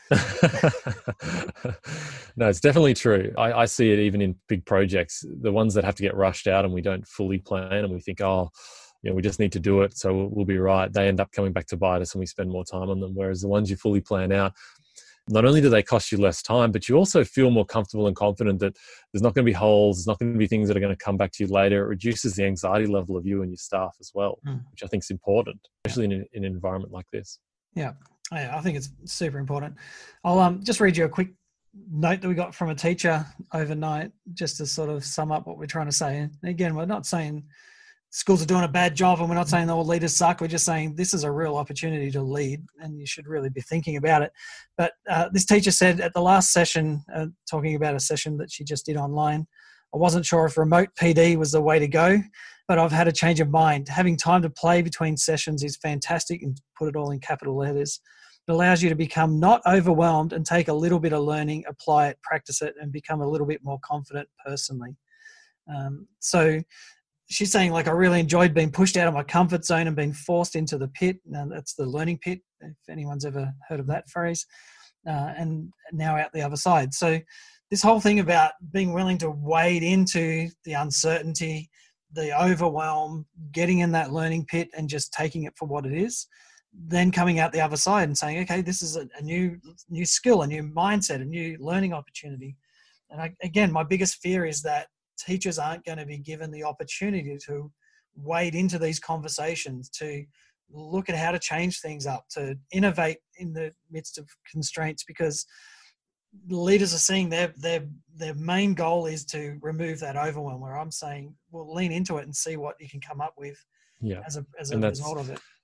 No, it's definitely true. I, I see it even in big projects, the ones that have to get rushed out and we don't fully plan and we think, oh, you know, we just need to do it, so we'll, we'll be right. They end up coming back to bite us and we spend more time on them. Whereas the ones you fully plan out, not only do they cost you less time, but you also feel more comfortable and confident that there's not going to be holes, there's not going to be things that are going to come back to you later. It reduces the anxiety level of you and your staff as well, mm. which I think is important, especially in, a, in an environment like this. Yeah, I think it's super important. I'll um, just read you a quick note that we got from a teacher overnight, just to sort of sum up what we're trying to say. And again, we're not saying schools are doing a bad job, and we're not saying all leaders suck. We're just saying this is a real opportunity to lead, and you should really be thinking about it. But uh, this teacher said at the last session, uh, talking about a session that she just did online, I wasn't sure if remote P D was the way to go, but I've had a change of mind. Having time to play between sessions is fantastic, and put it all in capital letters. It allows you to become not overwhelmed and take a little bit of learning, apply it, practice it, and become a little bit more confident personally. Um, so she's saying, like, I really enjoyed being pushed out of my comfort zone and being forced into the pit. Now, that's the learning pit, if anyone's ever heard of that phrase, uh, and now out the other side. So this whole thing about being willing to wade into the uncertainty, the overwhelm, getting in that learning pit and just taking it for what it is, then coming out the other side and saying, okay, this is a, a new new skill, a new mindset, a new learning opportunity. And I, again, my biggest fear is that teachers aren't going to be given the opportunity to wade into these conversations, to look at how to change things up, to innovate in the midst of constraints, because leaders are seeing their their their main goal is to remove that overwhelm, where I'm saying, well, lean into it and see what you can come up with yeah. as a as a result of it.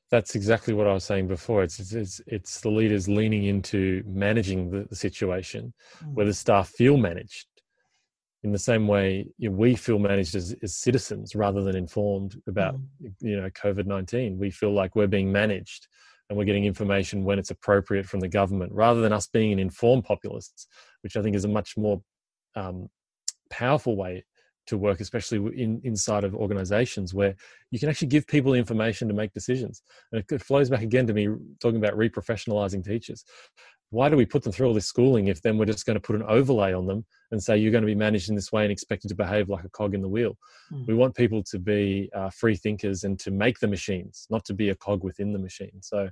That's exactly what I was saying before. It's it's it's, it's the leaders leaning into managing the, the situation, Mm. where the staff feel managed. In the same way, you know, we feel managed as, as citizens rather than informed about, Mm. you know, COVID nineteen. We feel like we're being managed and we're getting information when it's appropriate from the government, rather than us being an informed populace, which I think is a much more um, powerful way to work, especially in inside of organizations where you can actually give people the information to make decisions. And it flows back again to me talking about reprofessionalizing teachers. Why do we put them through all this schooling if then we're just going to put an overlay on them and say you're going to be managed in this way and expected to behave like a cog in the wheel? Mm. We want people to be uh, free thinkers and to make the machines, not to be a cog within the machine. So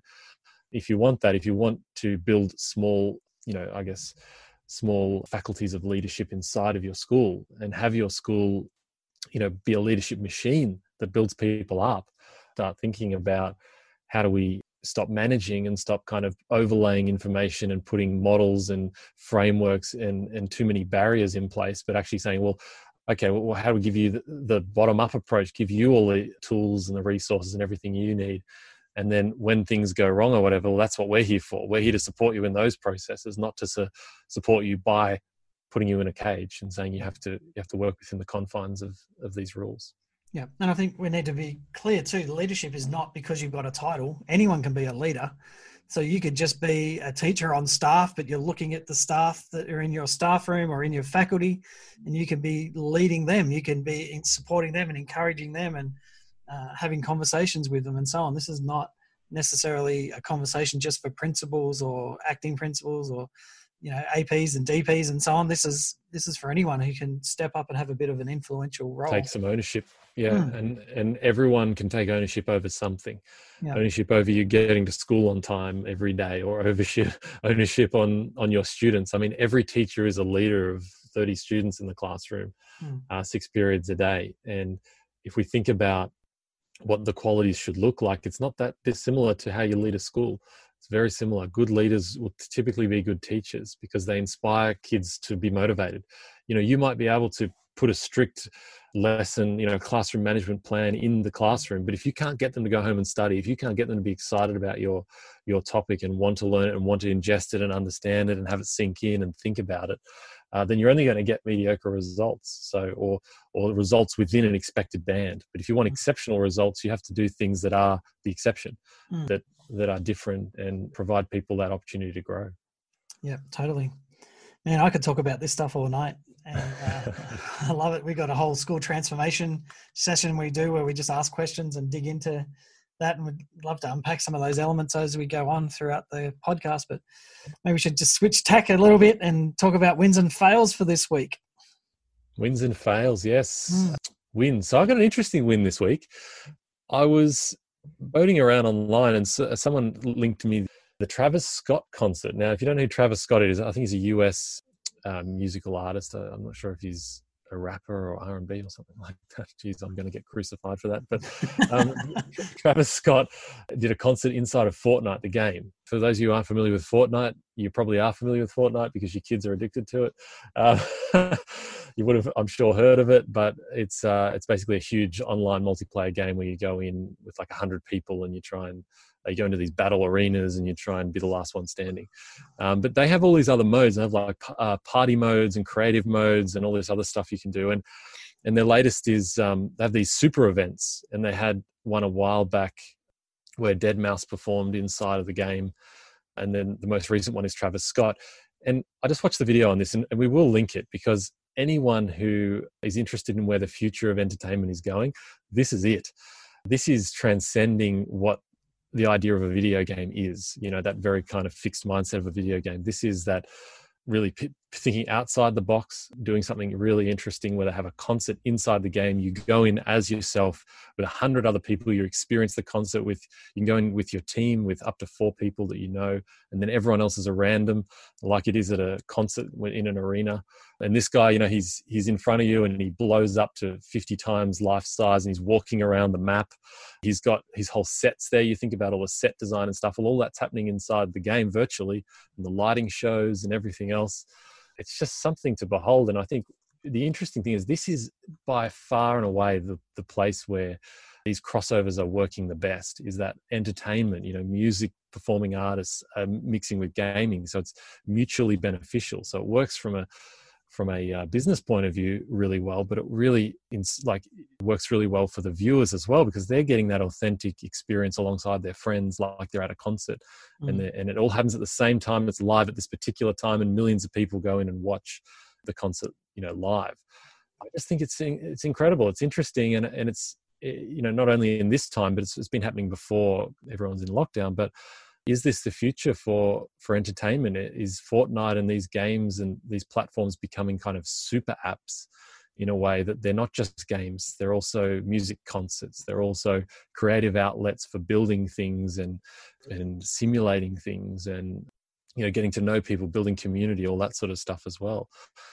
if you want that, if you want to build small, you know, I guess, small faculties of leadership inside of your school and have your school, you know, be a leadership machine that builds people up, start thinking about how do we stop managing and stop kind of overlaying information and putting models and frameworks and, and too many barriers in place, but actually saying, well, okay, well, how do we give you the, the bottom-up approach, give you all the tools and the resources and everything you need. And then when things go wrong or whatever, well, that's what we're here for. We're here to support you in those processes, not to su- support you by putting you in a cage and saying you have to you have to work within the confines of, of these rules. Yeah, and I think we need to be clear too, the leadership is not because you've got a title. Anyone can be a leader. So you could just be a teacher on staff, but you're looking at the staff that are in your staff room or in your faculty, and you can be leading them. You can be supporting them and encouraging them and uh, having conversations with them and so on. This is not necessarily a conversation just for principals or acting principals or, you know, A Ps and D Ps and so on. This is this is for anyone who can step up and have a bit of an influential role. Take some ownership. Yeah. Mm. And and everyone can take ownership over something. Yeah. Ownership over you getting to school on time every day, or ownership ownership on, on your students. I mean, every teacher is a leader of thirty students in the classroom, mm. uh, six periods a day. And if we think about what the qualities should look like, it's not that dissimilar to how you lead a school. It's very similar. Good leaders will typically be good teachers because they inspire kids to be motivated. You know, you might be able to put a strict lesson, you know, classroom management plan in the classroom, but if you can't get them to go home and study, if you can't get them to be excited about your your topic and want to learn it and want to ingest it and understand it and have it sink in and think about it, uh, then you're only going to get mediocre results. So, or or results within an expected band. But if you want exceptional results, you have to do things that are the exception, mm. that that are different and provide people that opportunity to grow. Yeah, totally. Man, I could talk about this stuff all night. And uh, I love it. We got a whole school transformation session we do where we just ask questions and dig into that. And we'd love to unpack some of those elements as we go on throughout the podcast. But maybe we should just switch tack a little bit and talk about wins and fails for this week. Wins and fails, yes. Mm. Wins. So I got an interesting win this week. I was boating around online and so, someone linked to me the Travis Scott concert. Now, if you don't know who Travis Scott is, I think he's a U S um, musical artist. I'm not sure if he's a rapper or R and B or something like that. Jeez, I'm going to get crucified for that. But um, Travis Scott did a concert inside of Fortnite, the game. For those of you who aren't familiar with Fortnite, you probably are familiar with Fortnite because your kids are addicted to it. Uh, you would have, I'm sure, heard of it, but it's uh, it's basically a huge online multiplayer game where you go in with like one hundred people and you try and you go into these battle arenas and you try and be the last one standing. Um, but they have all these other modes. They have like uh, party modes and creative modes and all this other stuff you can do. And and their latest is um, they have these super events, and they had one a while back where deadmau five performed inside of the game. And then the most recent one is Travis Scott. And I just watched the video on this, and, and we will link it because anyone who is interested in where the future of entertainment is going, this is it. This is transcending what the idea of a video game is, you know, that very kind of fixed mindset of a video game. This is that really p- thinking outside the box, doing something really interesting where they have a concert inside the game. You go in as yourself with a hundred other people. You experience the concert with, you can go in with your team with up to four people that you know, and then everyone else is a random, like it is at a concert in an arena. And this guy, you know, he's he's in front of you and he blows up to fifty times life size and he's walking around the map. He's got his whole sets there. You think about all the set design and stuff. Well, all that's happening inside the game virtually, and the lighting shows and everything else. It's just something to behold. And I think the interesting thing is this is by far and away the, the place where these crossovers are working the best, is that entertainment, you know, music, performing artists are mixing with gaming. So it's mutually beneficial. So it works from a from a uh, business point of view really well, but it really in, like works really well for the viewers as well, because they're getting that authentic experience alongside their friends, like they're at a concert. Mm. and and it all happens at the same time. It's live at this particular time, and millions of people go in and watch the concert, you know, live. I just think it's it's incredible. It's interesting, and and it's, you know, not only in this time, but it's, it's been happening before everyone's in lockdown. But is this the future for for entertainment? Is Fortnite and these games and these platforms becoming kind of super apps in a way that they're not just games, they're also music concerts, they're also creative outlets for building things and and simulating things, and, you know, getting to know people, building community, all that sort of stuff as well.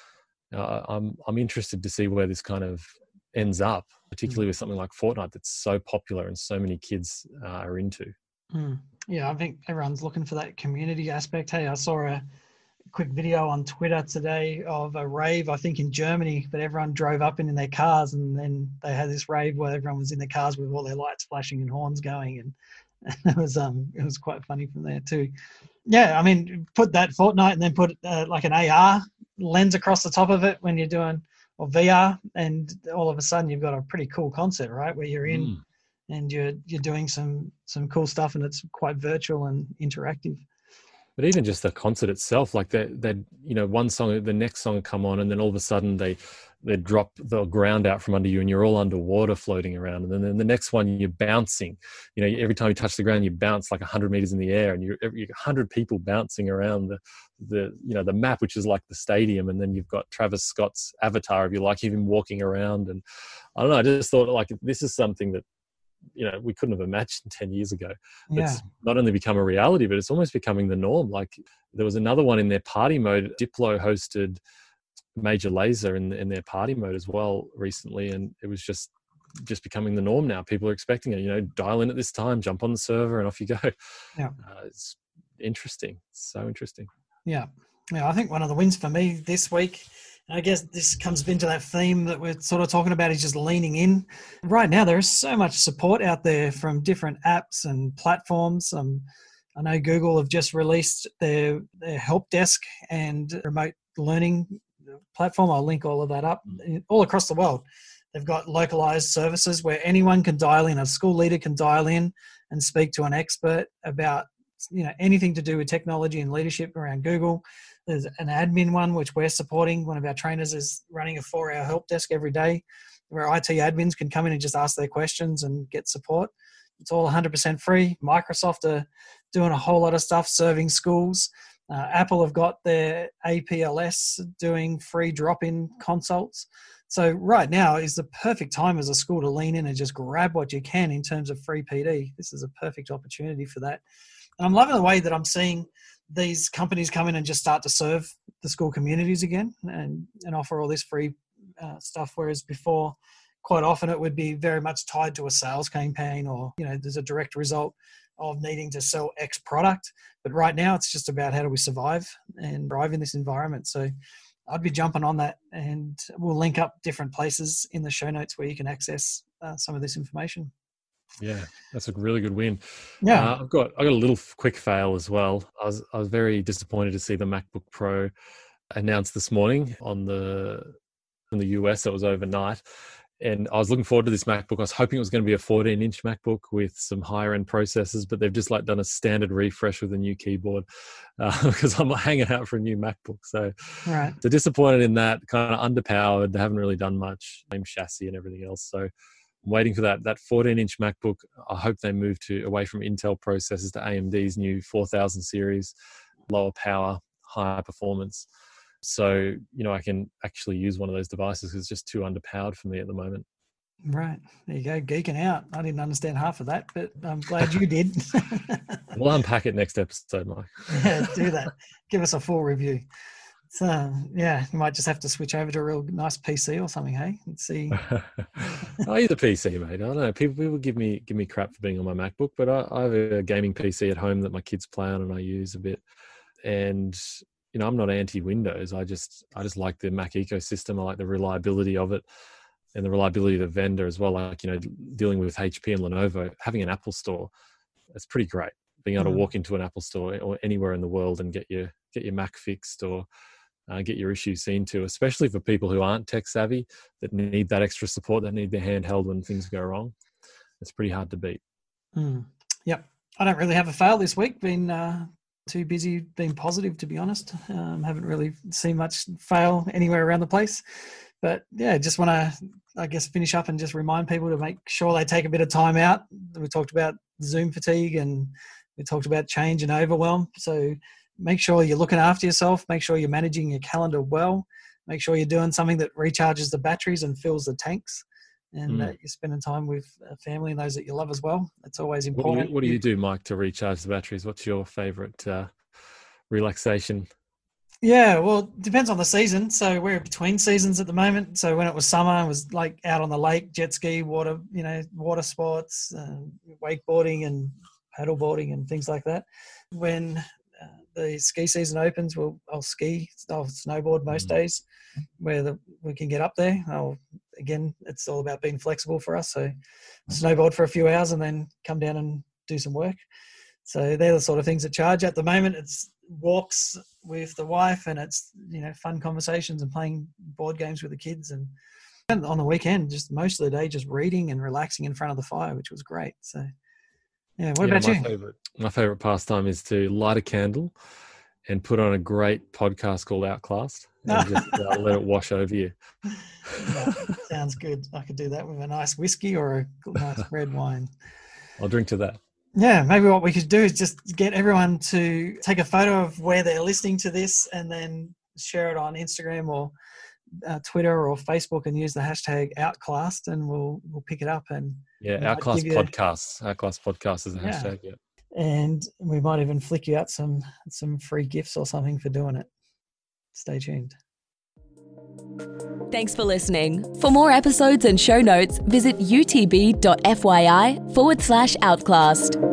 Uh, I'm I'm interested to see where this kind of ends up, particularly with something like Fortnite that's so popular and so many kids uh, are into. Mm. Yeah, I think everyone's looking for that community aspect. Hey, I saw a quick video on Twitter today of a rave, I think in Germany, but everyone drove up in, in their cars, and then they had this rave where everyone was in their cars with all their lights flashing and horns going, and it was um it was quite funny from there too. Yeah, I mean, put that Fortnite and then put uh, like an A R lens across the top of it when you're doing, or V R, and all of a sudden you've got a pretty cool concert, right? Where you're in mm. and you're you're doing some some cool stuff, and it's quite virtual and interactive. But even just the concert itself, like they they you know, one song, the next song come on, and then all of a sudden they they drop the ground out from under you, and you're all underwater floating around. And then, then the next one, you're bouncing. You know, every time you touch the ground, you bounce like a hundred meters in the air, and you're a hundred people bouncing around the the you know the map, which is like the stadium. And then you've got Travis Scott's avatar, if you like, even walking around. And I don't know, I just thought, like, this is something that, you know, we couldn't have imagined ten years ago. Yeah. It's not only become a reality, but it's almost becoming the norm. Like, there was another one in their party mode. Diplo hosted Major Lazer in, in their party mode as well recently, and it was just just becoming the norm now. People are expecting it, you know, dial in at this time, jump on the server, and off you go. Yeah. Uh, it's interesting. It's so interesting. Yeah. Yeah, I think one of the wins for me this week, I guess this comes into that theme that we're sort of talking about, is just leaning in. Right now, there is so much support out there from different apps and platforms. Um, I know Google have just released their, their help desk and remote learning platform. I'll link all of that up all across the world. They've got localized services where anyone can dial in. A school leader can dial in and speak to an expert about, you know, anything to do with technology and leadership around Google. There's an admin one, which we're supporting. One of our trainers is running a four-hour help desk every day where I T admins can come in and just ask their questions and get support. It's all one hundred percent free. Microsoft are doing a whole lot of stuff serving schools. Uh, Apple have got their A P L S doing free drop-in consults. So right now is the perfect time as a school to lean in and just grab what you can in terms of free P D. This is a perfect opportunity for that. And I'm loving the way that I'm seeing these companies come in and just start to serve the school communities again and, and offer all this free uh, stuff. Whereas before, quite often it would be very much tied to a sales campaign, or, you know, there's a direct result of needing to sell X product. But right now it's just about how do we survive and thrive in this environment. So I'd be jumping on that, and we'll link up different places in the show notes where you can access uh, some of this information. Yeah, that's a really good win. Yeah, uh, I've got I got a little quick fail as well. I was I was very disappointed to see the MacBook Pro announced this morning on the in the U S. It was overnight, and I was looking forward to this MacBook. I was hoping it was going to be a fourteen inch MacBook with some higher end processors, but they've just like done a standard refresh with a new keyboard uh, because I'm hanging out for a new MacBook. So, right. so disappointed in that. Kind of underpowered. They haven't really done much. Same chassis and everything else. So, I'm waiting for that that fourteen inch MacBook. I hope they move to away from Intel processors to A M D's new four thousand series, lower power, higher performance. So, you know, I can actually use one of those devices because it's just too underpowered for me at the moment. Right. There you go. Geeking out. I didn't understand half of that, but I'm glad you did. We'll unpack it next episode, Mike. Yeah, do that. Give us a full review. So, yeah, you might just have to switch over to a real nice P C or something, hey? And see. I use a P C, mate. I don't know. People, people give me give me crap for being on my MacBook, but I, I have a gaming P C at home that my kids play on and I use a bit. And you know, I'm not anti-Windows. I just, I just like the Mac ecosystem. I like the reliability of it and the reliability of the vendor as well. Like, you know, dealing with H P and Lenovo, having an Apple store, that's pretty great. Being able mm. to walk into an Apple store or anywhere in the world and get your, get your Mac fixed or uh, get your issues seen to, especially for people who aren't tech savvy, that need that extra support, that need their hand held when things go wrong. It's pretty hard to beat. Mm. Yep. I don't really have a fail this week. Been uh, too busy being positive, to be honest. Um, haven't really seen much fail anywhere around the place. But yeah, just want to, I guess, finish up and just remind people to make sure they take a bit of time out. We talked about Zoom fatigue and we talked about change and overwhelm. So make sure you're looking after yourself. Make sure you're managing your calendar well. Make sure you're doing something that recharges the batteries and fills the tanks. And mm. that you're spending time with family and those that you love as well. It's always important. What do you, what do, you do, Mike, to recharge the batteries? What's your favourite uh, relaxation? Yeah, well, it depends on the season. So we're between seasons at the moment. So when it was summer, it was like out on the lake, jet ski, water, you know, water sports, uh, wakeboarding and paddleboarding and things like that. When uh, the ski season opens, we'll I'll ski, I'll snowboard most mm. days where the, we can get up there. I'll, again, it's all about being flexible for us. So snowboard for a few hours and then come down and do some work. So they're the sort of things that charge. At the moment, it's walks with the wife and it's, you know, fun conversations and playing board games with the kids. And, and on the weekend, just most of the day, just reading and relaxing in front of the fire, which was great. So, yeah, what yeah, about my you? Favorite, my favorite pastime is to light a candle and put on a great podcast called Outclassed and just uh, let it wash over you. Yeah, sounds good. I could do that with a nice whiskey or a nice red wine. I'll drink to that. Yeah, maybe what we could do is just get everyone to take a photo of where they're listening to this and then share it on Instagram or uh, Twitter or Facebook and use the hashtag Outclassed and we'll we'll pick it up and yeah, Outclassed Podcasts. Outclassed Podcasts is a hashtag. Yeah. yeah, and we might even flick you out some some free gifts or something for doing it. Stay tuned. Thanks for listening. For more episodes and show notes, visit utb.fyi forward slash outclassed.